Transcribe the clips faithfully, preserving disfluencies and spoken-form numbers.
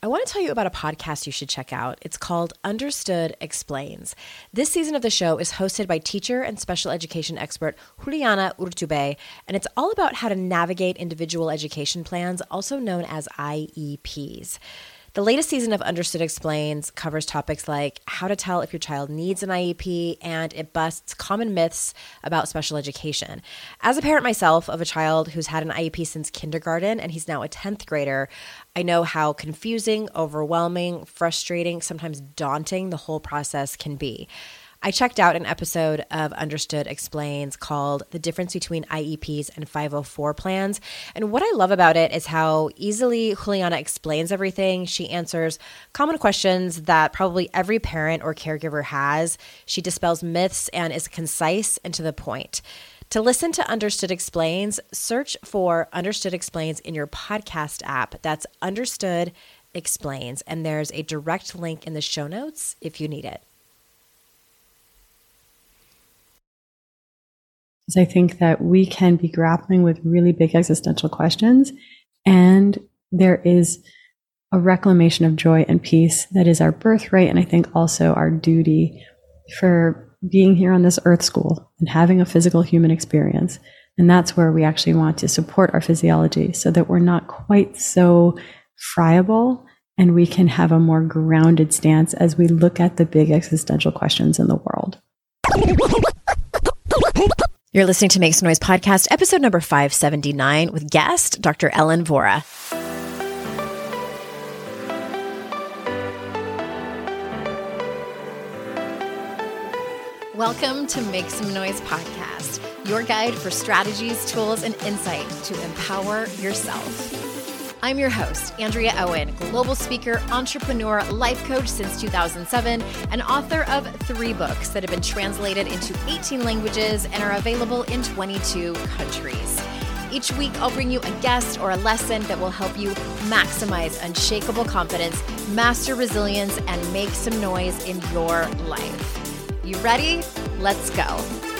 I want to tell you about a podcast you should check out. It's called Understood Explains. This season of the show is hosted by teacher and special education expert Juliana Urtubey, and it's all about how to navigate individual education plans, also known as I E Ps. The latest season of Understood Explains covers topics like how to tell if your child needs an I E P, and it busts common myths about special education. As a parent myself of a child who's had an I E P since kindergarten, and he's now a tenth grader, I know how confusing, overwhelming, frustrating, sometimes daunting the whole process can be. I checked out an episode of Understood Explains called The Difference Between I E Ps and five oh four Plans. And what I love about it is how easily Juliana explains everything. She answers common questions that probably every parent or caregiver has. She dispels myths and is concise and to the point. To listen to Understood Explains, search for Understood Explains in your podcast app. That's Understood Explains. And there's a direct link in the show notes if you need it. I think that we can be grappling with really big existential questions, and there is a reclamation of joy and peace that is our birthright, and I think also our duty for being here on this earth school and having a physical human experience. And that's where we actually want to support our physiology so that we're not quite so friable, and we can have a more grounded stance as we look at the big existential questions in the world. You're listening to Make Some Noise podcast, episode number five seventy-nine, with guest Doctor Ellen Vora. Welcome to Make Some Noise podcast, your guide for strategies, tools, and insight to empower yourself. I'm your host, Andrea Owen, global speaker, entrepreneur, life coach since two thousand seven, and author of three books that have been translated into eighteen languages and are available in twenty-two countries. Each week, I'll bring you a guest or a lesson that will help you maximize unshakable confidence, master resilience, and make some noise in your life. You ready? Let's go.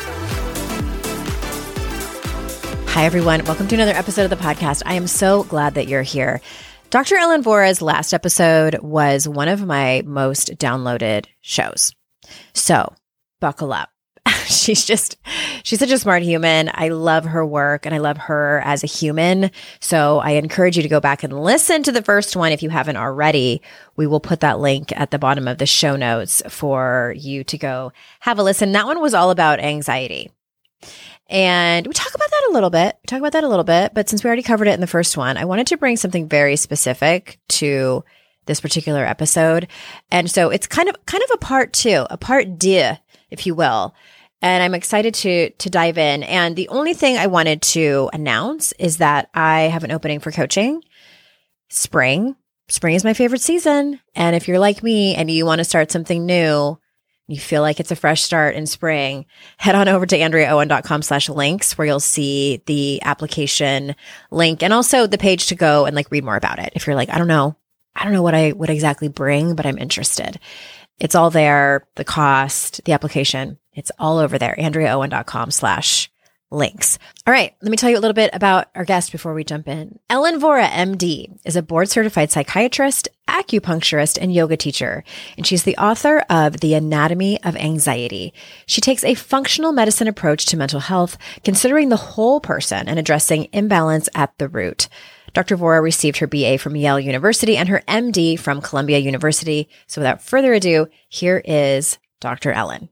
Hi, everyone. Welcome to another episode of the podcast. I am so glad that you're here. Doctor Ellen Vora's last episode was one of my most downloaded shows. So buckle up. She's just, she's such a smart human. I love her work and I love her as a human. So I encourage you to go back and listen to the first one if you haven't already. We will put that link at the bottom of the show notes for you to go have a listen. That one was all about anxiety. And we talk about that a little bit. We talk about that a little bit, but since we already covered it in the first one, I wanted to bring something very specific to this particular episode. And so it's kind of kind of a part two, a part deux, if you will. And I'm excited to to dive in. And the only thing I wanted to announce is that I have an opening for coaching. Spring. Spring is my favorite season. And if you're like me and you want to start something new, you feel like it's a fresh start in spring, head on over to andreaowen.com slash links where you'll see the application link and also the page to go and like read more about it. If you're like, I don't know, I don't know what I would exactly bring, but I'm interested. It's all there. The cost, the application, it's all over there. andreaowen.com slash links. All right. Let me tell you a little bit about our guest before we jump in. Ellen Vora, M D, is a board certified psychiatrist, acupuncturist, and yoga teacher. And she's the author of The Anatomy of Anxiety. She takes a functional medicine approach to mental health, considering the whole person and addressing imbalance at the root. Doctor Vora received her B A from Yale University and her M D from Columbia University. So without further ado, here is Doctor Ellen.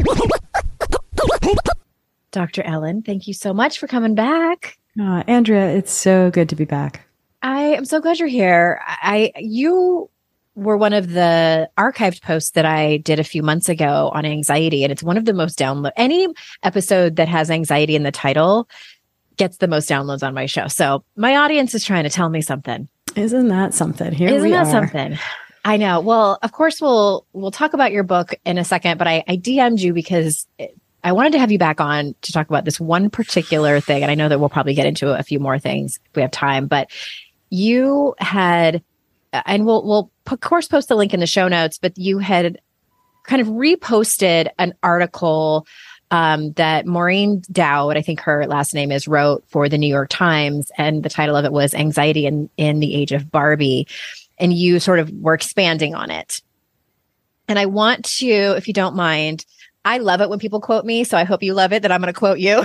Doctor Ellen, thank you so much for coming back. Uh, Andrea, it's so good to be back. I am so glad you're here. I you were one of the archived posts that I did a few months ago on anxiety, and it's one of the most download. Any episode that has anxiety in the title gets the most downloads on my show. So my audience is trying to tell me something. Isn't that something? Here Isn't we that are. something? I know. Well, of course, we'll we'll talk about your book in a second, but I, I D M'd you because it, I wanted to have you back on to talk about this one particular thing. And I know that we'll probably get into a few more things if we have time, but you had, and we'll, we'll of course post the link in the show notes, but you had kind of reposted an article um, that Maureen Dowd, I think her last name is, wrote for the New York Times. And the title of it was Anxiety in, in the Age of Barbie. and you sort of were expanding on it. And I want to, if you don't mind, I love it when people quote me, so I hope you love it that I'm going to quote you.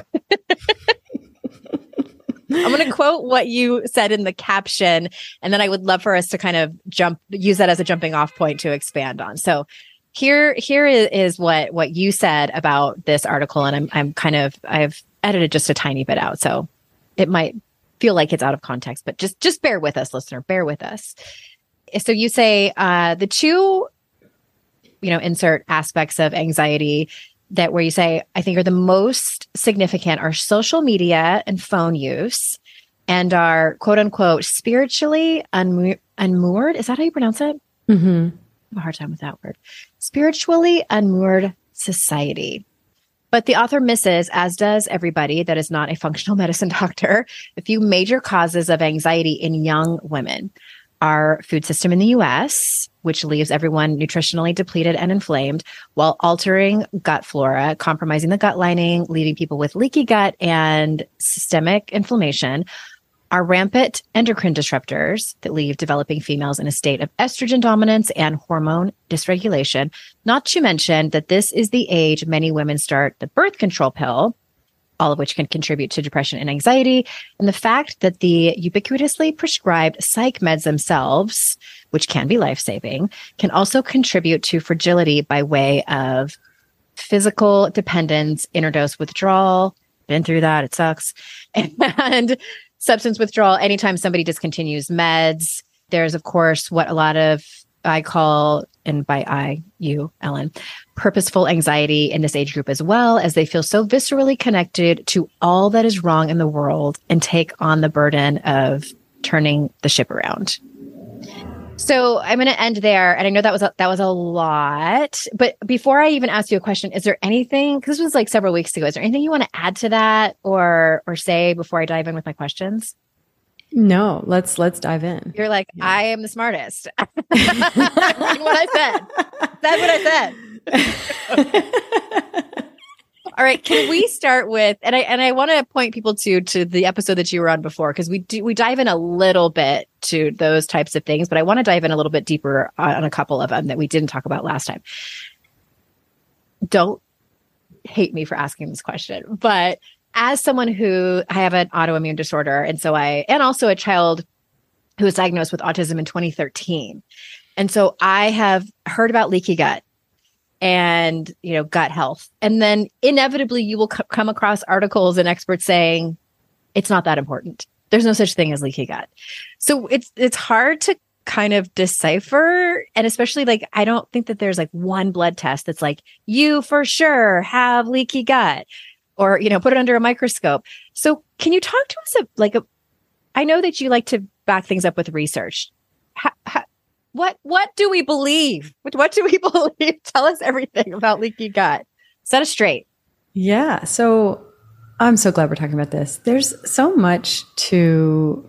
I'm going to quote what you said in the caption, and then I would love for us to kind of jump, use that as a jumping off point to expand on. So here, here is, is what, what you said about this article. And I'm, I'm kind of, I've edited just a tiny bit out. So it might feel like it's out of context, but just, just bear with us, listener, bear with us. So you say, uh, the two, you know, insert aspects of anxiety that where you say, I think are the most significant are social media and phone use and are quote unquote spiritually unmo- unmoored. Is that how you pronounce it? Mm-hmm. I have a hard time with that word. Spiritually unmoored society. But the author misses, as does everybody that is not a functional medicine doctor, a few major causes of anxiety in young women. Our food system in the U S, which leaves everyone nutritionally depleted and inflamed, while altering gut flora, compromising the gut lining, leaving people with leaky gut and systemic inflammation. Our rampant endocrine disruptors that leave developing females in a state of estrogen dominance and hormone dysregulation. Not to mention that this is the age many women start the birth control pill, all of which can contribute to depression and anxiety. And the fact that the ubiquitously prescribed psych meds themselves, which can be life-saving, can also contribute to fragility by way of physical dependence, interdose withdrawal. Been through that. It sucks. And substance withdrawal anytime somebody discontinues meds. There's, of course, what a lot of I call, and by I, you, Ellen, purposeful anxiety in this age group as well, as they feel so viscerally connected to all that is wrong in the world and take on the burden of turning the ship around. So I'm going to end there. And I know that was a, that was a lot, but before I even ask you a question, is there anything, because this was like several weeks ago, is there anything you want to add to that or, or say before I dive in with my questions? No, let's, let's dive in. You're like, yeah. I am the smartest. I mean, what I said. That's what I said. All right. Can we start with, and I, and I want to point people to, to the episode that you were on before, because we do, we dive in a little bit to those types of things, but I want to dive in a little bit deeper on, on a couple of them that we didn't talk about last time. Don't hate me for asking this question, but as someone who I have an autoimmune disorder, and so I, and also a child who was diagnosed with autism in twenty thirteen. And so I have heard about leaky gut and, you know, gut health. And then inevitably you will c- come across articles and experts saying it's not that important. There's no such thing as leaky gut. So it's, it's hard to kind of decipher. And especially like, I don't think that there's like one blood test that's like, you for sure have leaky gut. Or, you know, put it under a microscope. So can you talk to us, a, like, a, I know that you like to back things up with research. How, how, what what do we believe? What, what do we believe? Tell us everything about leaky gut. Set us straight. Yeah. So I'm so glad we're talking about this. There's so much to...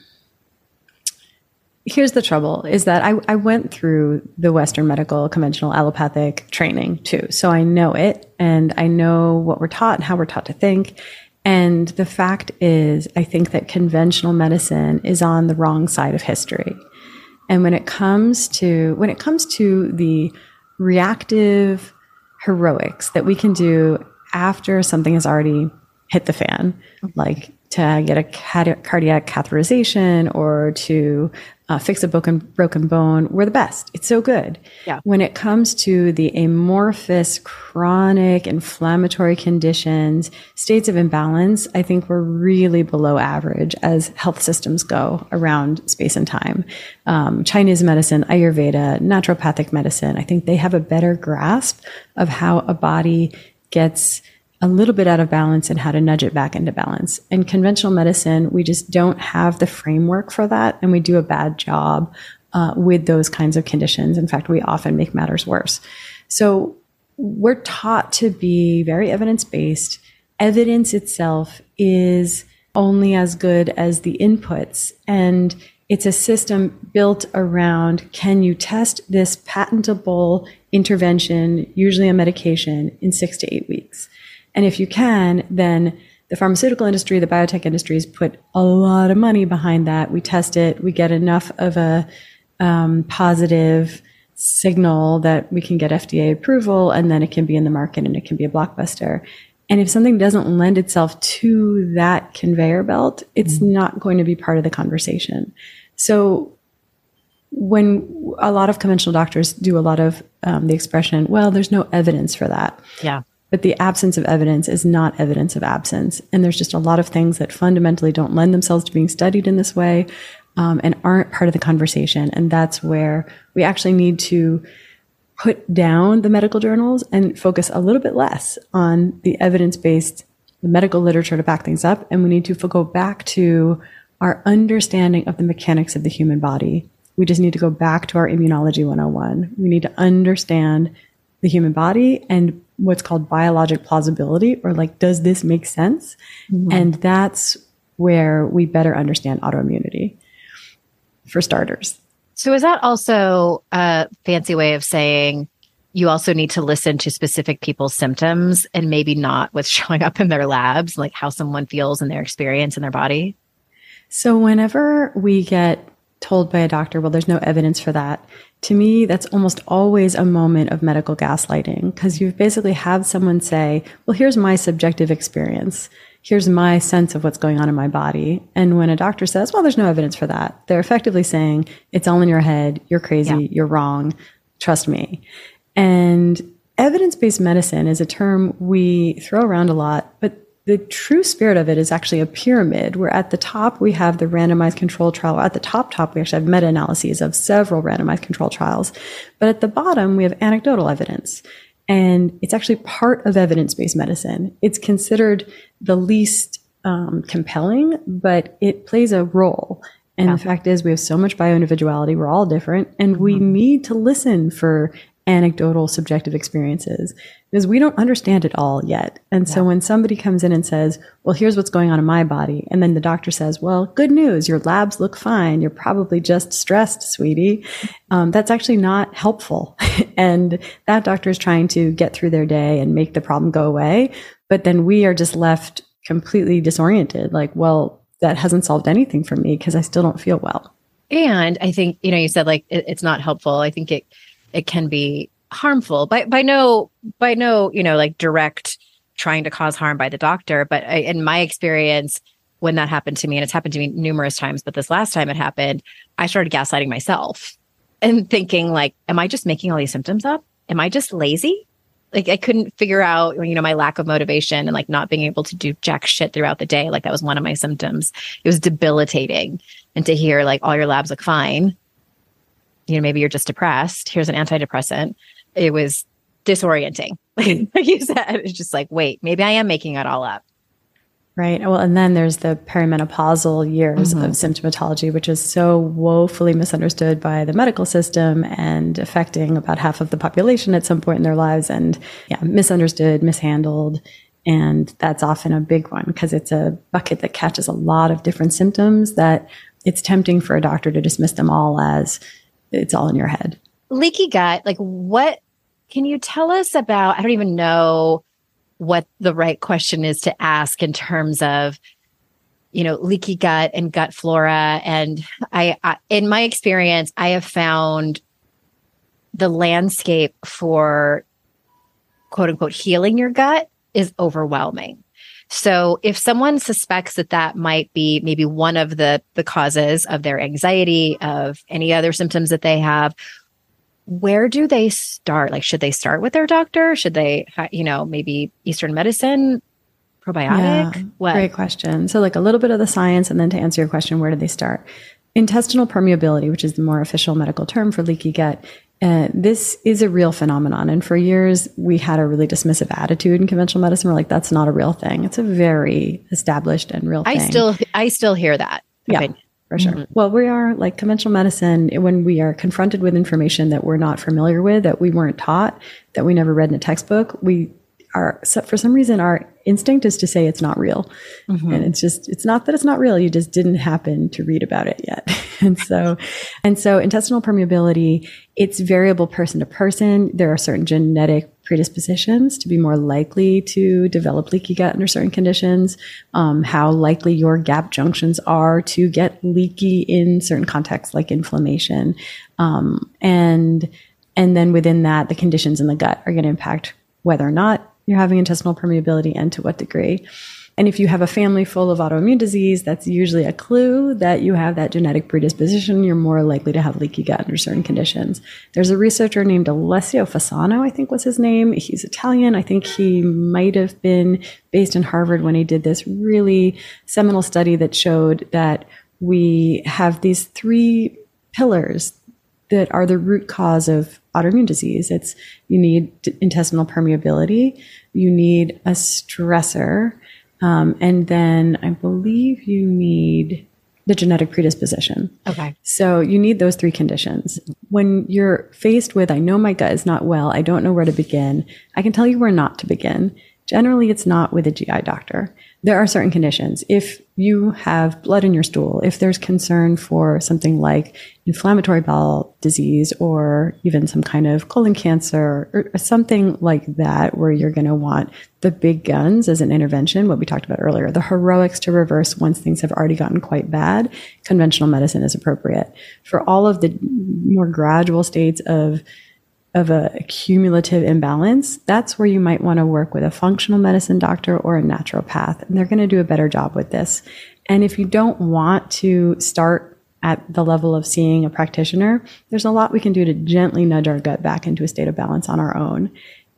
Here's the trouble, is that I, I went through the Western medical conventional allopathic training too. So I know it and I know what we're taught and how we're taught to think. And the fact is, I think that conventional medicine is on the wrong side of history. And when it comes to, when it comes to the reactive heroics that we can do after something has already hit the fan, like to get a cardiac catheterization or to uh, fix a broken, broken bone, we're the best. It's so good. Yeah. When it comes to the amorphous, chronic, inflammatory conditions, states of imbalance, I think we're really below average as health systems go around space and time. Um, Chinese medicine, Ayurveda, naturopathic medicine, I think they have a better grasp of how a body gets a little bit out of balance and how to nudge it back into balance. In conventional medicine, we just don't have the framework for that. And we do a bad job uh, with those kinds of conditions. In fact, we often make matters worse. So we're taught to be very evidence-based. Evidence itself is only as good as the inputs. And it's a system built around, can you test this patentable intervention, usually a medication, in six to eight weeks? And if you can, then the pharmaceutical industry, the biotech industries put a lot of money behind that. We test it. We get enough of a um, positive signal that we can get F D A approval, and then it can be in the market and it can be a blockbuster. And if something doesn't lend itself to that conveyor belt, it's mm-hmm. not going to be part of the conversation. So when a lot of conventional doctors do a lot of um, the expression, well, there's no evidence for that. Yeah. But the absence of evidence is not evidence of absence. And there's just a lot of things that fundamentally don't lend themselves to being studied in this way um, and aren't part of the conversation. And that's where we actually need to put down the medical journals and focus a little bit less on the evidence-based the medical literature to back things up. And we need to go back to our understanding of the mechanics of the human body. We just need to go back to our immunology one oh one. We need to understand the human body and what's called biologic plausibility, or like, does this make sense? Mm-hmm. And that's where we better understand autoimmunity, for starters. So is that also a fancy way of saying you also need to listen to specific people's symptoms and maybe not what's showing up in their labs, like how someone feels in their experience in their body? So whenever we get told by a doctor, well, there's no evidence for that, to me, that's almost always a moment of medical gaslighting, because you basically have someone say, well, here's my subjective experience. Here's my sense of what's going on in my body. And when a doctor says, well, there's no evidence for that, they're effectively saying, it's all in your head. You're crazy. Yeah. You're wrong. Trust me. And evidence-based medicine is a term we throw around a lot, but the true spirit of it is actually a pyramid, where at the top we have the randomized control trial. At the top, top, we actually have meta-analyses of several randomized control trials. But at the bottom, we have anecdotal evidence. And it's actually part of evidence-based medicine. It's considered the least um, compelling, but it plays a role. And yeah. the fact is, we have so much bioindividuality. We're all different. And mm-hmm. we need to listen for anecdotal subjective experiences, because we don't understand it all yet. And yeah. so when somebody comes in and says, well, here's what's going on in my body, and then the doctor says, well, good news, your labs look fine, you're probably just stressed, sweetie, um, that's actually not helpful. And that doctor is trying to get through their day and make the problem go away. But then we are just left completely disoriented, like, well, that hasn't solved anything for me because I still don't feel well. And I think, you know, you said like it, it's not helpful. I think it it can be harmful by by no by no you know like direct trying to cause harm by the doctor. But I, in my experience, when that happened to me, and it's happened to me numerous times, but this last time it happened, I started gaslighting myself and thinking like, am I just making all these symptoms up? Am I just lazy? Like I couldn't figure out, you know, my lack of motivation and like not being able to do jack shit throughout the day. Like that was one of my symptoms. It was debilitating. And to hear like all your labs look fine, you know, maybe you're just depressed. Here's an antidepressant. It was disorienting. Like you said, it's just like, wait, maybe I am making it all up. Right. Well, and then there's the perimenopausal years mm-hmm. of symptomatology, which is so woefully misunderstood by the medical system and affecting about half of the population at some point in their lives, and yeah, misunderstood, mishandled. And that's often a big one because it's a bucket that catches a lot of different symptoms that it's tempting for a doctor to dismiss them all as it's all in your head. Leaky gut, like what can you tell us about? I don't even know what the right question is to ask in terms of, you know, leaky gut and gut flora. And I, I in my experience, I have found the landscape for quote unquote healing your gut is overwhelming. So if someone suspects that that might be maybe one of the, the causes of their anxiety, of any other symptoms that they have, where do they start? Like, should they start with their doctor? Should they, you know, maybe Eastern medicine, probiotic? Yeah, what? Great question. So like a little bit of the science, and then to answer your question, where do they start? Intestinal permeability, which is the more official medical term for leaky gut. Uh, this is a real phenomenon. And for years, we had a really dismissive attitude in conventional medicine. We're like, that's not a real thing. It's a very established and real I thing. still, I still hear that. Yeah, okay. For sure. Mm-hmm. Well, we are like conventional medicine, when we are confronted with information that we're not familiar with, that we weren't taught, that we never read in a textbook, we are, for some reason, our instinct is to say it's not real. Mm-hmm. And it's just, it's not that it's not real. You just didn't happen to read about it yet. and so, and so intestinal permeability, it's variable person to person. There are certain genetic predispositions to be more likely to develop leaky gut under certain conditions, um, how likely your gap junctions are to get leaky in certain contexts like inflammation. Um, and, and then within that, the conditions in the gut are going to impact whether or not you're having intestinal permeability and to what degree. And if you have a family full of autoimmune disease, that's usually a clue that you have that genetic predisposition. You're more likely to have leaky gut under certain conditions. There's a researcher named Alessio Fasano, I think was his name. He's Italian. I think he might have been based in Harvard when he did this really seminal study that showed that we have these three pillars that are the root cause of autoimmune disease. It's you need intestinal permeability, you need a stressor, Um, and then I believe you need the genetic predisposition. Okay. So you need those three conditions. When you're faced with, I know my gut is not well, I don't know where to begin, I can tell you where not to begin. Generally, it's not with a G I doctor. There are certain conditions. If you have blood in your stool, if there's concern for something like inflammatory bowel disease or even some kind of colon cancer or something like that, where you're going to want the big guns as an intervention, what we talked about earlier, the heroics to reverse once things have already gotten quite bad, conventional medicine is appropriate. For all of the more gradual states of of a cumulative imbalance, that's where you might want to work with a functional medicine doctor or a naturopath, and they're going to do a better job with this. And if you don't want to start at the level of seeing a practitioner, there's a lot we can do to gently nudge our gut back into a state of balance on our own.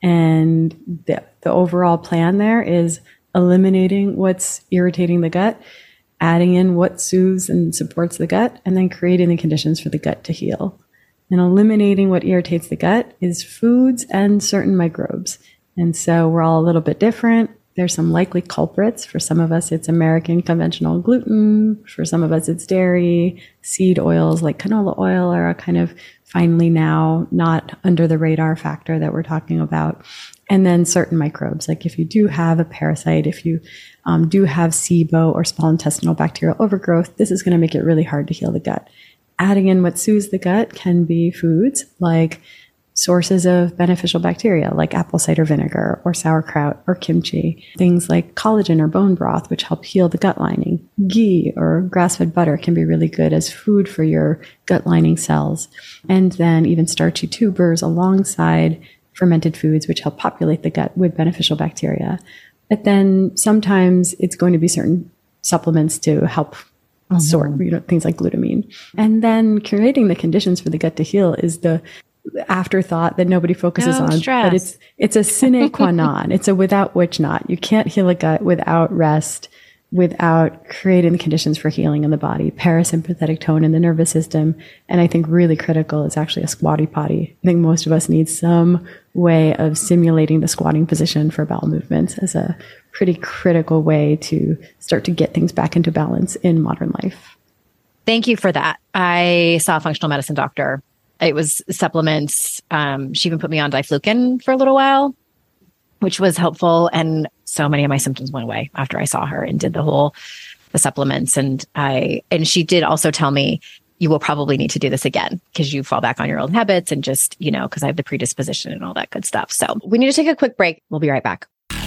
And the, the overall plan there is eliminating what's irritating the gut, adding in what soothes and supports the gut, and then creating the conditions for the gut to heal. And eliminating what irritates the gut is foods and certain microbes. And so we're all a little bit different. There's some likely culprits. For some of us, it's American conventional gluten. For some of us, it's dairy. Seed oils like canola oil are a kind of finally now not under the radar factor that we're talking about. And then certain microbes, like if you do have a parasite, if you um, do have SIBO or small intestinal bacterial overgrowth, this is going to make it really hard to heal the gut. Adding in what soothes the gut can be foods like sources of beneficial bacteria like apple cider vinegar or sauerkraut or kimchi, things like collagen or bone broth, which help heal the gut lining. Ghee or grass-fed butter can be really good as food for your gut lining cells. And then even starchy tubers alongside fermented foods, which help populate the gut with beneficial bacteria. But then sometimes it's going to be certain supplements to help mm-hmm. sort, you know, things like glutamine. And then creating the conditions for the gut to heal is the afterthought that nobody focuses no on, stress. But it's it's a sine qua non. It's a without which not. You can't heal a gut without rest, without creating the conditions for healing in the body, parasympathetic tone in the nervous system. And I think really critical is actually a squatty potty. I think most of us need some way of simulating the squatting position for bowel movements as a pretty critical way to start to get things back into balance in modern life. Thank you for that. I saw a functional medicine doctor. It was supplements. Um, she even put me on diflucan for a little while, which was helpful. And so many of my symptoms went away after I saw her and did the whole, the supplements. And I, and she did also tell me, you will probably need to do this again because you fall back on your old habits and just, you know, because I have the predisposition and all that good stuff. So we need to take a quick break. We'll be right back.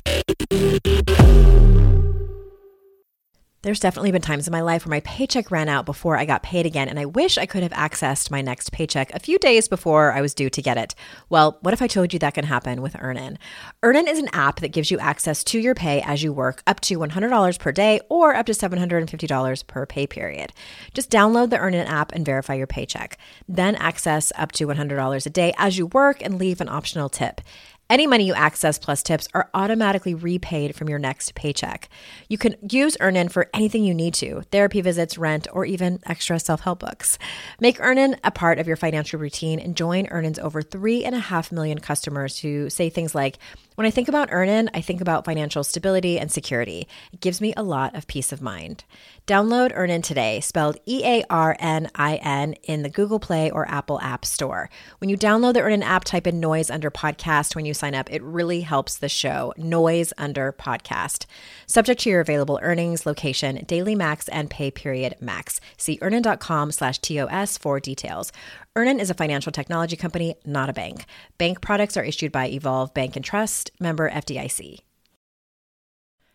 There's definitely been times in my life where my paycheck ran out before I got paid again, and I wish I could have accessed my next paycheck a few days before I was due to get it. Well, what if I told you that can happen with Earnin? Earnin is an app that gives you access to your pay as you work up to one hundred dollars per day or up to seven hundred fifty dollars per pay period. Just download the Earnin app and verify your paycheck. Then access up to one hundred dollars a day as you work and leave an optional tip. Any money you access plus tips are automatically repaid from your next paycheck. You can use Earnin for anything you need to, therapy visits, rent, or even extra self-help books. Make Earnin a part of your financial routine and join Earnin's over three and a half million customers who say things like, when I think about Earnin, I think about financial stability and security. It gives me a lot of peace of mind. Download Earnin today, spelled E A R N I N, in the Google Play or Apple App Store. When you download the Earnin app, type in Noise under podcast when you sign up. It really helps the show. Noise under podcast. Subject to your available earnings, location, daily max, and pay period max. See earnin.com slash TOS for details. Earnin is a financial technology company, not a bank. Bank products are issued by Evolve Bank and Trust, member F D I C.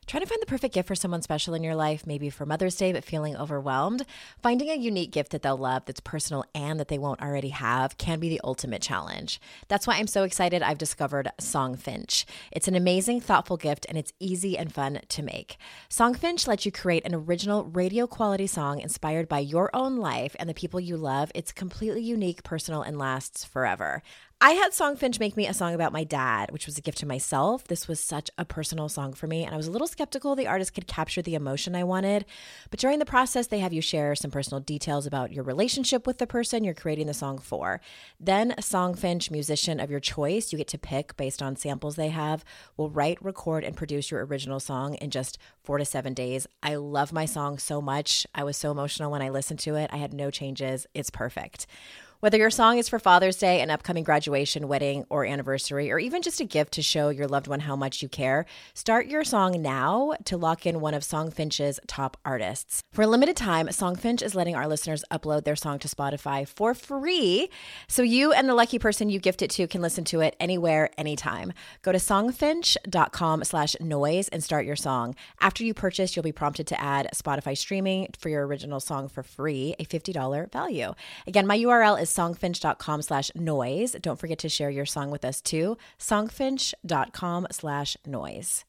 Trying to find the perfect gift for someone special in your life, maybe for Mother's Day, but feeling overwhelmed? Finding a unique gift that they'll love, that's personal and that they won't already have, can be the ultimate challenge. That's why I'm so excited I've discovered Songfinch. It's an amazing, thoughtful gift, and it's easy and fun to make. Songfinch lets you create an original radio quality song inspired by your own life and the people you love. It's completely unique, personal, and lasts forever. I had Songfinch make me a song about my dad, which was a gift to myself. This was such a personal song for me, and I was a little skeptical the artist could capture the emotion I wanted. But during the process, they have you share some personal details about your relationship with the person you're creating the song for. Then a Songfinch musician of your choice, you get to pick based on samples they have, will write, record, and produce your original song in just four to seven days. I love my song so much. I was so emotional when I listened to it. I had no changes. It's perfect. Whether your song is for Father's Day, an upcoming graduation, wedding, or anniversary, or even just a gift to show your loved one how much you care, start your song now to lock in one of Songfinch's top artists. For a limited time, Songfinch is letting our listeners upload their song to Spotify for free, so you and the lucky person you gift it to can listen to it anywhere, anytime. Go to songfinch.com slash noise and start your song. After you purchase, you'll be prompted to add Spotify streaming for your original song for free, a fifty dollars value. Again, my U R L is songfinch.com slash noise. Don't forget to share your song with us too. Songfinch.com slash noise.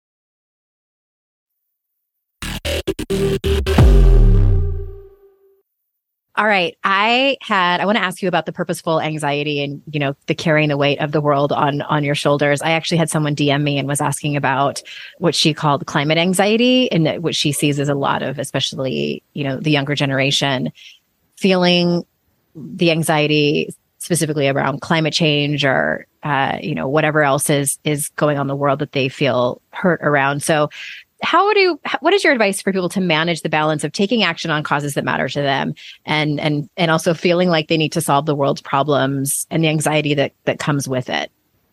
All right. I had, I want to ask you about the purposeful anxiety and, you know, the carrying the weight of the world on, on your shoulders. I actually had someone D M me and was asking about what she called climate anxiety, and what she sees as a lot of, especially, you know, the younger generation feeling the anxiety specifically around climate change, or, uh, you know, whatever else is, is going on in the world that they feel hurt around. So how do you, what is your advice for people to manage the balance of taking action on causes that matter to them, and, and, and also feeling like they need to solve the world's problems and the anxiety that, that comes with it?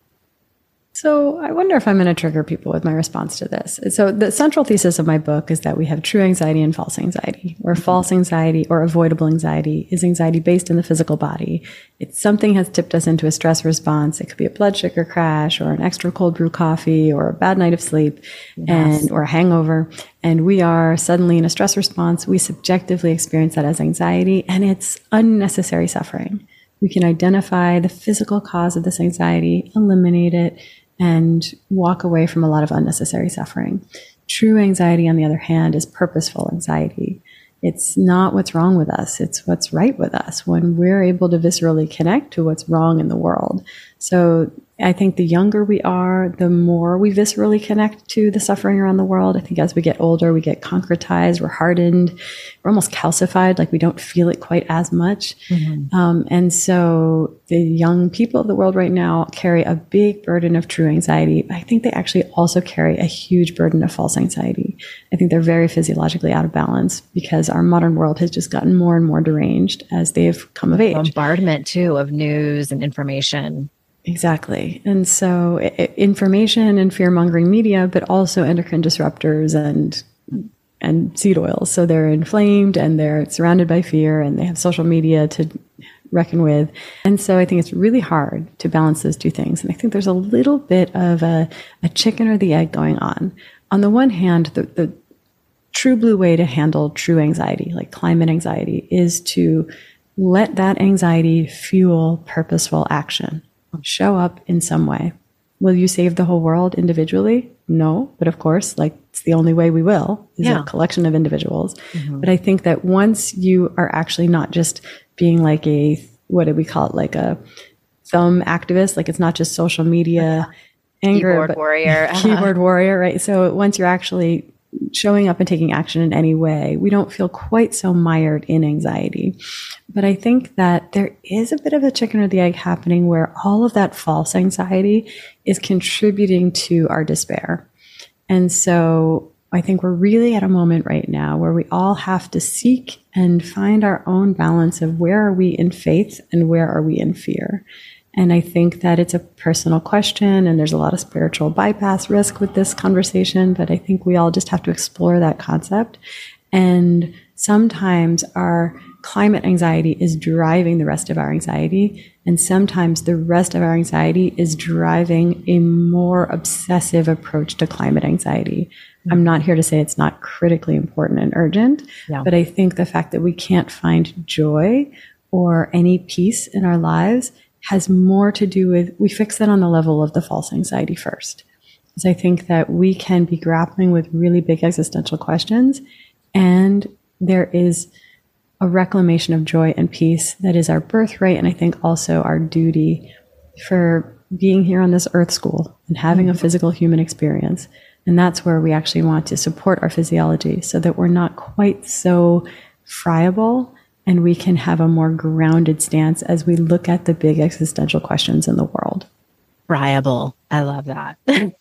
So I wonder if I'm going to trigger people with my response to this. So the central thesis of my book is that we have true anxiety and false anxiety, where mm-hmm. false anxiety or avoidable anxiety is anxiety based in the physical body. It's something has tipped us into a stress response. It could be a blood sugar crash, or an extra cold brew coffee, or a bad night of sleep, yes. and or a hangover. And we are suddenly in a stress response. We subjectively experience that as anxiety, and it's unnecessary suffering. We can identify the physical cause of this anxiety, eliminate it, and walk away from a lot of unnecessary suffering. True anxiety, on the other hand, is purposeful anxiety. It's not what's wrong with us. It's what's right with us when we're able to viscerally connect to what's wrong in the world. So I think the younger we are, the more we viscerally connect to the suffering around the world. I think as we get older, we get concretized, we're hardened, we're almost calcified, like we don't feel it quite as much. Mm-hmm. Um, and so the young people of the world right now carry a big burden of true anxiety. I think they actually also carry a huge burden of false anxiety. I think they're very physiologically out of balance because our modern world has just gotten more and more deranged as they've come of age. Bombardment too of news and information. Exactly. And so it, information and fear-mongering media, but also endocrine disruptors and and seed oils. So they're inflamed and they're surrounded by fear, and they have social media to reckon with. And so I think it's really hard to balance those two things. And I think there's a little bit of a, a chicken or the egg going on. On the one hand, the, the true blue way to handle true anxiety, like climate anxiety, is to let that anxiety fuel purposeful action. Show up in some way. Will you save the whole world individually? No, but of course, like it's the only way we will, is yeah. a collection of individuals. Mm-hmm. But I think that once you are actually not just being like a, what do we call it, like a thumb activist, like it's not just social media anger, keyboard but warrior, uh-huh. keyboard warrior, right? So once you're actually showing up and taking action in any way, we don't feel quite so mired in anxiety. But I think that there is a bit of a chicken or the egg happening where all of that false anxiety is contributing to our despair. And so I think we're really at a moment right now where we all have to seek and find our own balance of where are we in faith and where are we in fear. And I think that it's a personal question, and there's a lot of spiritual bypass risk with this conversation, but I think we all just have to explore that concept. And sometimes our climate anxiety is driving the rest of our anxiety, and sometimes the rest of our anxiety is driving a more obsessive approach to climate anxiety, Mm-hmm. I'm not here to say it's not critically important and urgent, yeah. but I think the fact that we can't find joy or any peace in our lives has more to do with, we fix that on the level of the false anxiety first. Because I think that we can be grappling with really big existential questions, and there is a reclamation of joy and peace that is our birthright, and I think also our duty for being here on this earth school and having mm-hmm. a physical human experience. And that's where we actually want to support our physiology so that we're not quite so friable, and we can have a more grounded stance as we look at the big existential questions in the world. Friable. I love that.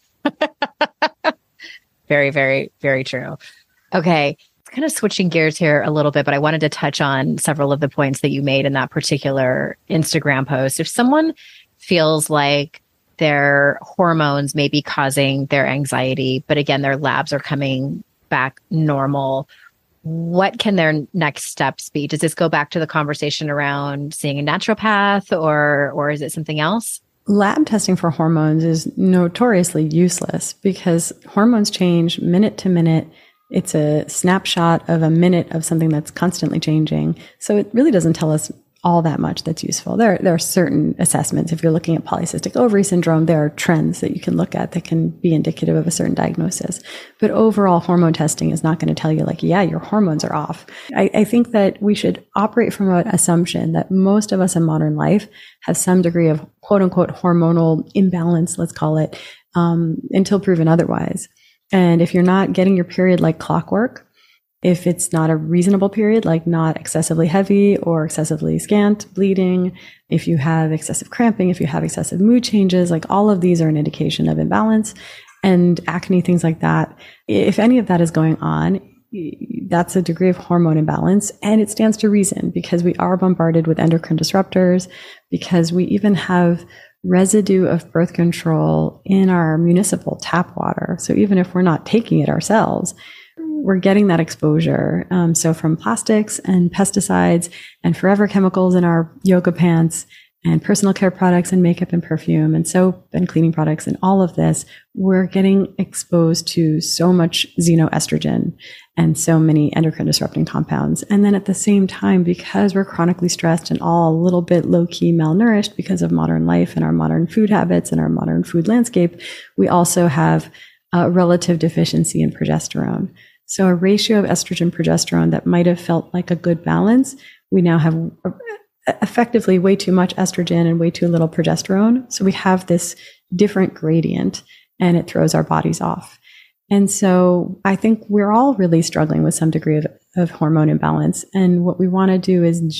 Very, very, very true. Okay. Kind of switching gears here a little bit, but I wanted to touch on several of the points that you made in that particular Instagram post. If someone feels like their hormones may be causing their anxiety, but again, their labs are coming back normal, what can their next steps be? Does this go back to the conversation around seeing a naturopath, or or is it something else? Lab testing for hormones is notoriously useless because hormones change minute to minute. It's a snapshot of a minute of something that's constantly changing. So it really doesn't tell us all that much that's useful. There, there are certain assessments. If you're looking at polycystic ovary syndrome, there are trends that you can look at that can be indicative of a certain diagnosis. But overall, hormone testing is not going to tell you like, yeah, your hormones are off. I, I think that we should operate from an assumption that most of us in modern life have some degree of quote unquote hormonal imbalance, let's call it, um, until proven otherwise. And if you're not getting your period like clockwork, if it's not a reasonable period, like not excessively heavy or excessively scant bleeding, if you have excessive cramping, if you have excessive mood changes, like all of these are an indication of imbalance, and acne, things like that. If any of that is going on, that's a degree of hormone imbalance. And it stands to reason because we are bombarded with endocrine disruptors, because we even have residue of birth control in our municipal tap water. So even if we're not taking it ourselves, we're getting that exposure. Um, so from plastics and pesticides and forever chemicals in our yoga pants and personal care products and makeup and perfume and soap and cleaning products and all of this, we're getting exposed to so much xenoestrogen and so many endocrine disrupting compounds. And then at the same time, because we're chronically stressed and all a little bit low-key malnourished because of modern life and our modern food habits and our modern food landscape, we also have a relative deficiency in progesterone. So a ratio of estrogen progesterone that might have felt like a good balance, we now have effectively way too much estrogen and way too little progesterone. So we have this different gradient and it throws our bodies off. And so I think we're all really struggling with some degree of, of hormone imbalance. And what we want to do is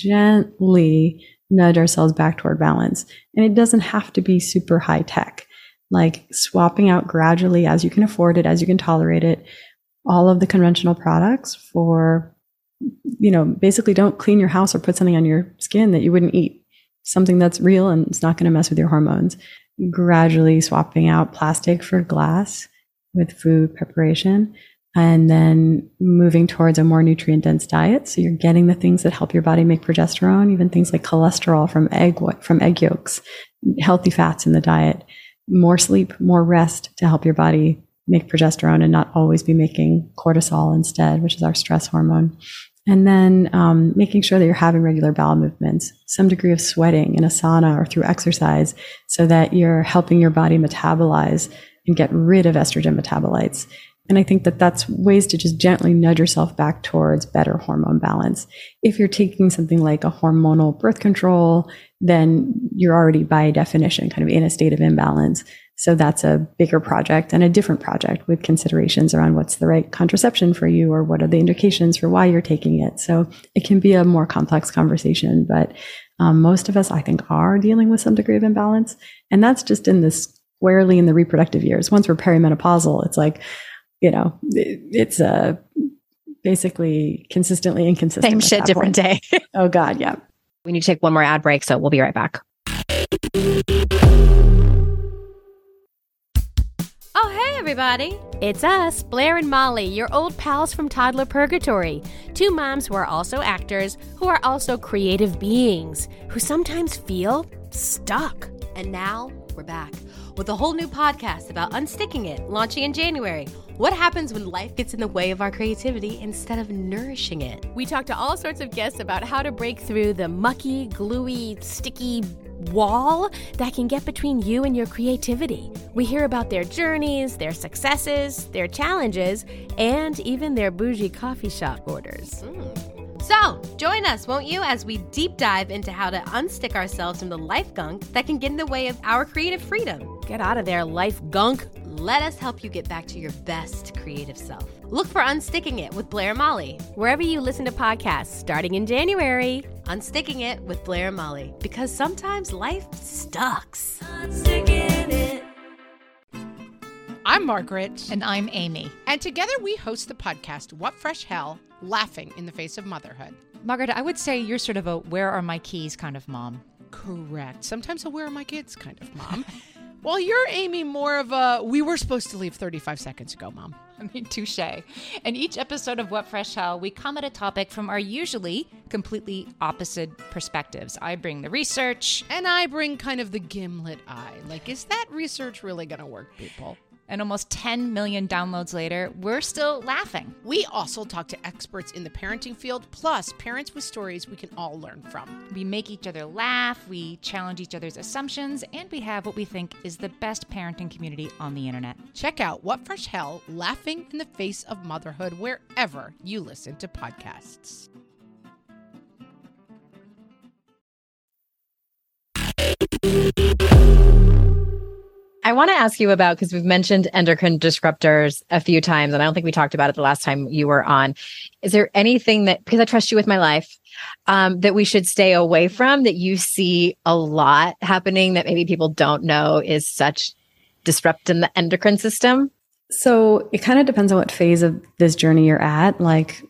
gently nudge ourselves back toward balance. And it doesn't have to be super high tech, like swapping out gradually as you can afford it, as you can tolerate it, all of the conventional products for, you know, basically don't clean your house or put something on your skin that you wouldn't eat, something that's real and it's not going to mess with your hormones. Gradually swapping out plastic for glass with food preparation, and then moving towards a more nutrient dense diet. So you're getting the things that help your body make progesterone, even things like cholesterol from egg, from egg yolks, healthy fats in the diet, more sleep, more rest to help your body make progesterone and not always be making cortisol instead, which is our stress hormone. And then um, making sure that you're having regular bowel movements, some degree of sweating in a sauna or through exercise, so that you're helping your body metabolize and get rid of estrogen metabolites. And I think that that's ways to just gently nudge yourself back towards better hormone balance. If you're taking something like a hormonal birth control, then you're already by definition kind of in a state of imbalance. So that's a bigger project and a different project with considerations around what's the right contraception for you or what are the indications for why you're taking it. So it can be a more complex conversation, but um, most of us, I think, are dealing with some degree of imbalance. And that's just in this squarely in the reproductive years. Once we're perimenopausal, it's like, you know, it, it's uh, basically consistently inconsistent. Same shit, different day. Oh, God, yeah. We need to take one more ad break, so we'll be right back. Oh, hey, everybody. It's us, Blair and Molly, your old pals from Toddler Purgatory. Two moms who are also actors, who are also creative beings, who sometimes feel stuck. And now we're back with a whole new podcast about unsticking it, launching in January. What happens when life gets in the way of our creativity instead of nourishing it? We talk to all sorts of guests about how to break through the mucky, gluey, sticky wall that can get between you and your creativity. We hear about their journeys, their successes, their challenges, and even their bougie coffee shop orders. Mm. So, join us, won't you, as we deep dive into how to unstick ourselves from the life gunk that can get in the way of our creative freedom. Get out of there, life gunk. Let us help you get back to your best creative self. Look for Unsticking It with Blair and Molly, wherever you listen to podcasts, starting in January. Unsticking It with Blair and Molly, because sometimes life sucks. Unsticking it. I'm Margaret. And I'm Amy. And together we host the podcast, What Fresh Hell? Laughing in the Face of Motherhood. Margaret, I would say you're sort of a where are my keys kind of mom. Correct. Sometimes a where are my kids kind of mom. Well, you're, Amy, more of a we were supposed to leave thirty-five seconds ago, mom. I mean, touche. In each episode of What Fresh Hell, we come at a topic from our usually completely opposite perspectives. I bring the research. And I bring kind of the gimlet eye. Like, is that research really going to work, people? And almost ten million downloads later, we're still laughing. We also talk to experts in the parenting field, plus parents with stories we can all learn from. We make each other laugh, we challenge each other's assumptions, and we have what we think is the best parenting community on the internet. Check out What Fresh Hell? Laughing in the Face of Motherhood wherever you listen to podcasts. I want to ask you about, because we've mentioned endocrine disruptors a few times, and I don't think we talked about it the last time you were on. Is there anything that, because I trust you with my life, um, that we should stay away from, that you see a lot happening that maybe people don't know is such disrupting the endocrine system? So it kind of depends on what phase of this journey you're at. Like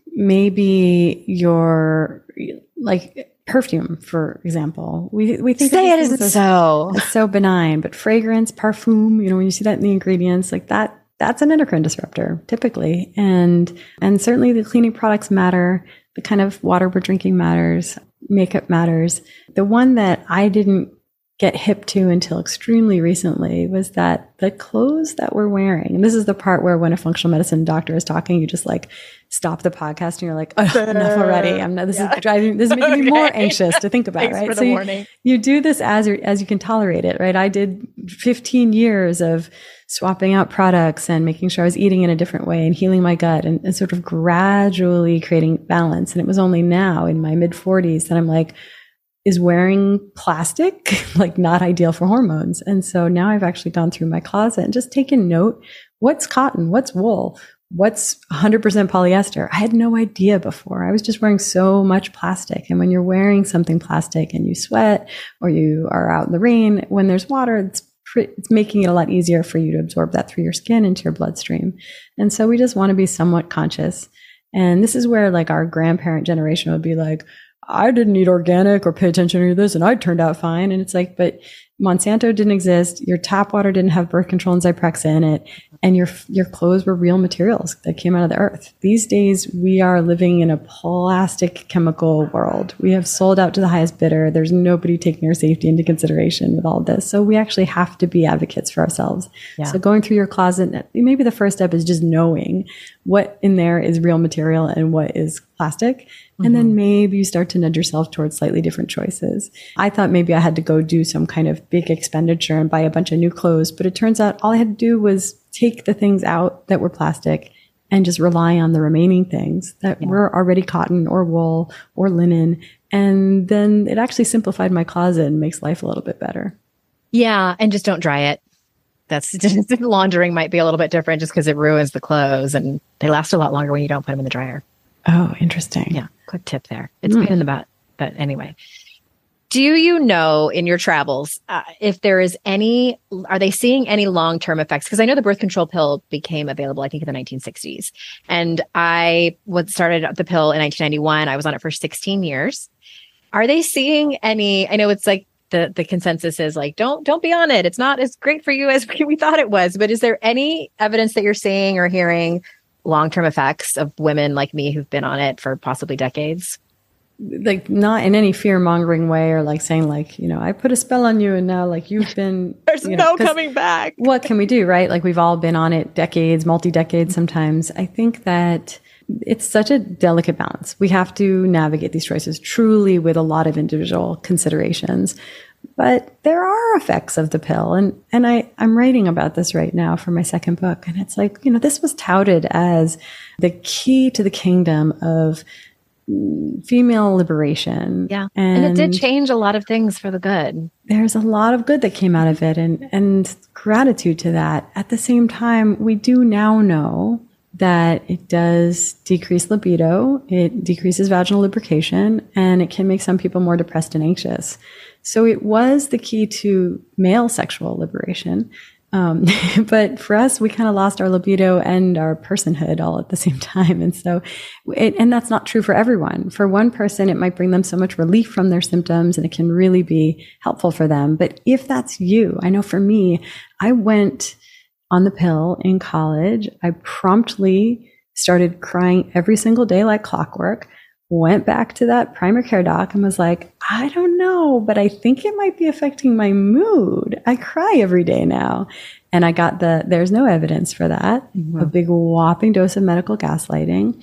maybe you're like perfume, for example. We we think say it isn't so it's so benign, but fragrance, parfum, you know, when you see that in the ingredients, like that, that's an endocrine disruptor typically. And and certainly the cleaning products matter. The kind of water we're drinking matters. Makeup matters. The one that I didn't get hip to until extremely recently was that the clothes that we're wearing, and this is the part where when a functional medicine doctor is talking, you just like stop the podcast and you're like, oh, enough already. I'm not, this yeah. is driving, this is making okay. me more anxious to think about, Thanks right? For the so warning. You, you do this as, as you can tolerate it, right? I did fifteen years of swapping out products and making sure I was eating in a different way and healing my gut and, and sort of gradually creating balance. And it was only now in my mid forties that I'm like, is wearing plastic like not ideal for hormones? And so now I've actually gone through my closet and just taken note, what's cotton, what's wool, what's one hundred percent polyester? I had no idea before. I was just wearing so much plastic. And when you're wearing something plastic and you sweat or you are out in the rain, when there's water, it's pre- it's making it a lot easier for you to absorb that through your skin into your bloodstream. And so we just want to be somewhat conscious. And this is where like our grandparent generation would be like, I didn't eat organic or pay attention to this and I turned out fine. And it's like, but Monsanto didn't exist. Your tap water didn't have birth control and Zyprexa in it. And your, your clothes were real materials that came out of the earth. These days, we are living in a plastic chemical world. We have sold out to the highest bidder. There's nobody taking our safety into consideration with all of this. So we actually have to be advocates for ourselves. Yeah. So going through your closet, maybe the first step is just knowing what in there is real material and what is plastic. Mm-hmm. And then maybe you start to nudge yourself towards slightly different choices. I thought maybe I had to go do some kind of big expenditure and buy a bunch of new clothes, but it turns out all I had to do was take the things out that were plastic and just rely on the remaining things that yeah. were already cotton or wool or linen. And then it actually simplified my closet and makes life a little bit better. Yeah. And just don't dry it. That's just, laundering might be a little bit different just because it ruins the clothes and they last a lot longer when you don't put them in the dryer. Oh, interesting. Yeah. Quick tip there. It's mm. pain in the butt. But anyway, do you know in your travels, uh, if there is any, are they seeing any long-term effects? Because I know the birth control pill became available, I think, in the nineteen sixties. And I was started the pill in nineteen ninety-one. I was on it for sixteen years. Are they seeing any, I know it's like the, the consensus is like, don't, don't be on it. It's not as great for you as we thought it was. But is there any evidence that you're seeing or hearing long-term effects of women like me who've been on it for possibly decades? like not in any fear mongering way or like saying like, you know, I put a spell on you and now like you've been, there's you know, no coming back. What can we do? Right. Like we've all been on it decades, multi-decades sometimes. I think that it's such a delicate balance. We have to navigate these choices truly with a lot of individual considerations. But there are effects of the pill. And, and I, I'm writing about this right now for my second book. And it's like, you know, this was touted as the key to the kingdom of female liberation. Yeah. And, and it did change a lot of things for the good. There's a lot of good that came out of it and, and gratitude to that. At the same time, we do now know that it does decrease libido, it decreases vaginal lubrication, and it can make some people more depressed and anxious. So it was the key to male sexual liberation. Um, but for us, we kind of lost our libido and our personhood all at the same time. And so, it, and that's not true for everyone. For one person, it might bring them so much relief from their symptoms and it can really be helpful for them. But if that's you, I know for me, I went on the pill in college. I promptly started crying every single day like clockwork, went back to that primary care doc and was like, I don't know, but I think it might be affecting my mood. I cry every day now. And I got the, there's no evidence for that, mm-hmm. a big whopping dose of medical gaslighting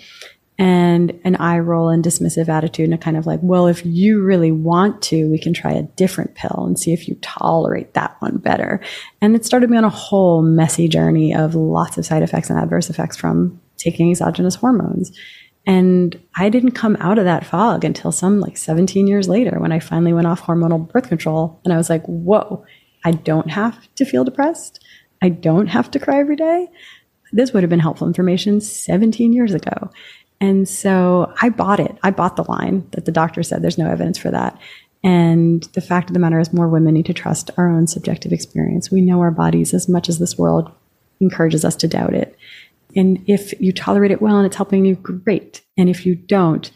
and an eye roll and dismissive attitude and a kind of like, well, if you really want to, we can try a different pill and see if you tolerate that one better. And it started me on a whole messy journey of lots of side effects and adverse effects from taking exogenous hormones. And I didn't come out of that fog until some like seventeen years later when I finally went off hormonal birth control. And I was like, whoa, I don't have to feel depressed. I don't have to cry every day. This would have been helpful information seventeen years ago. And so I bought it. I bought the line that the doctor said there's no evidence for that. And the fact of the matter is more women need to trust our own subjective experience. We know our bodies as much as this world encourages us to doubt it. And if you tolerate it well and it's helping you, great. And if you don't,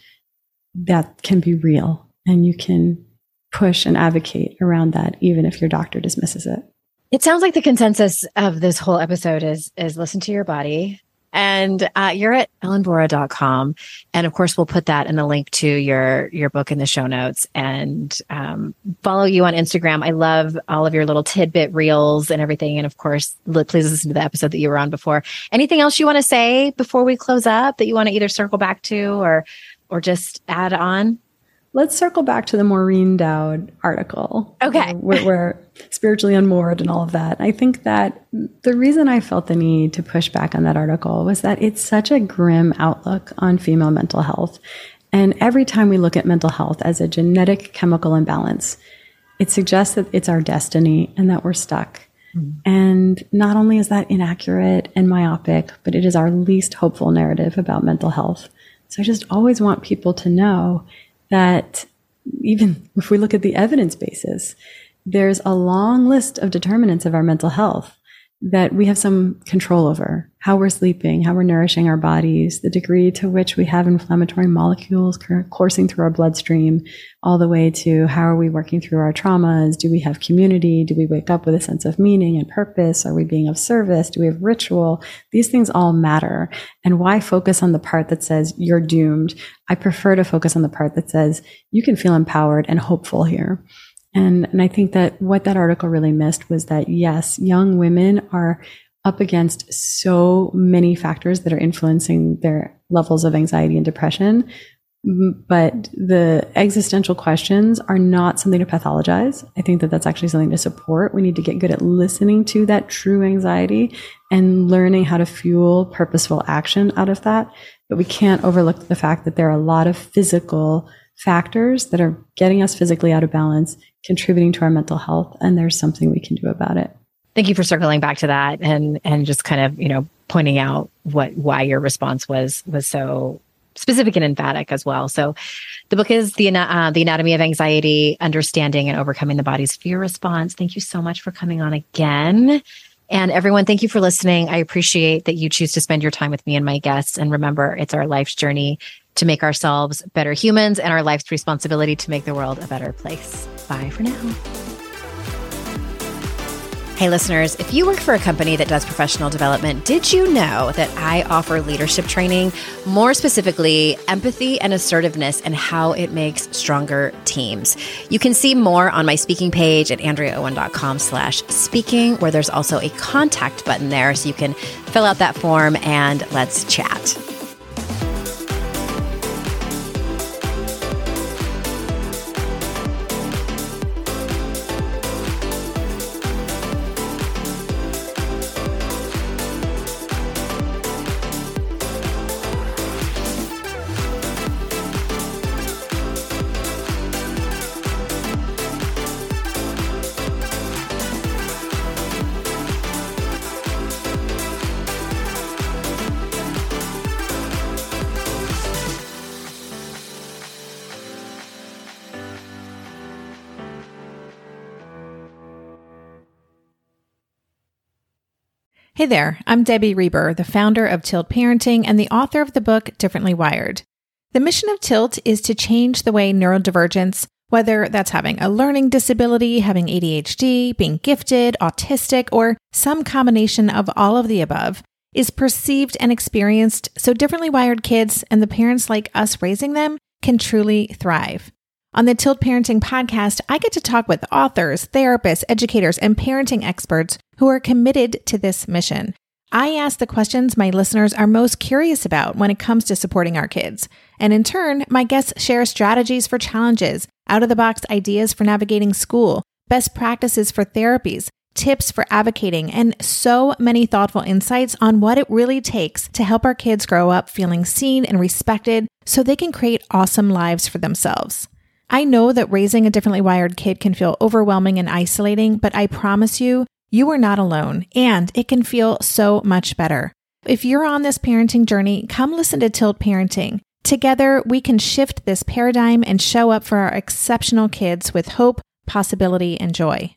that can be real. And you can push and advocate around that, even if your doctor dismisses it. It sounds like the consensus of this whole episode is, is listen to your body. And uh, you're at ellen vora dot com. And of course, we'll put that in the link to your, your book in the show notes and um, follow you on Instagram. I love all of your little tidbit reels and everything. And of course, li- please listen to the episode that you were on before. Anything else you want to say before we close up that you want to either circle back to or, or just add on? Let's circle back to the Maureen Dowd article. Okay. Uh, where we're spiritually unmoored and all of that. I think that the reason I felt the need to push back on that article was that it's such a grim outlook on female mental health. And every time we look at mental health as a genetic chemical imbalance, it suggests that it's our destiny and that we're stuck. Mm-hmm. And not only is that inaccurate and myopic, but it is our least hopeful narrative about mental health. So I just always want people to know that even if we look at the evidence basis, there's a long list of determinants of our mental health that we have some control over. How we're sleeping, how we're nourishing our bodies, the degree to which we have inflammatory molecules coursing through our bloodstream, all the way to how are we working through our traumas? Do we have community? Do we wake up with a sense of meaning and purpose? Are we being of service? Do we have ritual? These things all matter. And why focus on the part that says you're doomed? I prefer to focus on the part that says you can feel empowered and hopeful here. And, and I think that what that article really missed was that, yes, young women are up against so many factors that are influencing their levels of anxiety and depression. But the existential questions are not something to pathologize. I think that that's actually something to support. We need to get good at listening to that true anxiety and learning how to fuel purposeful action out of that. But we can't overlook the fact that there are a lot of physical factors that are getting us physically out of balance, contributing to our mental health, and there's something we can do about it. Thank you for circling back to that and and just kind of, you know, pointing out what why your response was was so specific and emphatic as well. So the book is the uh, the Anatomy of Anxiety, Understanding and Overcoming the Body's Fear Response. Thank you so much for coming on again. And everyone, thank you for listening. I appreciate that you choose to spend your time with me and my guests. And remember, it's our life's journey to make ourselves better humans and our life's responsibility to make the world a better place. Bye for now. Hey listeners, if you work for a company that does professional development, did you know that I offer leadership training, more specifically empathy and assertiveness and how it makes stronger teams? You can see more on my speaking page at andreaowen.com slash speaking, where there's also a contact button there so you can fill out that form and let's chat. Hey there, I'm Debbie Reber, the founder of Tilt Parenting and the author of the book Differently Wired. The mission of Tilt is to change the way neurodivergence, whether that's having a learning disability, having A D H D, being gifted, autistic, or some combination of all of the above, is perceived and experienced so differently wired kids and the parents like us raising them can truly thrive. On the Tilt Parenting podcast, I get to talk with authors, therapists, educators, and parenting experts who are committed to this mission. I ask the questions my listeners are most curious about when it comes to supporting our kids. And in turn, my guests share strategies for challenges, out-of-the-box ideas for navigating school, best practices for therapies, tips for advocating, and so many thoughtful insights on what it really takes to help our kids grow up feeling seen and respected so they can create awesome lives for themselves. I know that raising a differently wired kid can feel overwhelming and isolating, but I promise you, you are not alone, and it can feel so much better. If you're on this parenting journey, come listen to Tilt Parenting. Together, we can shift this paradigm and show up for our exceptional kids with hope, possibility, and joy.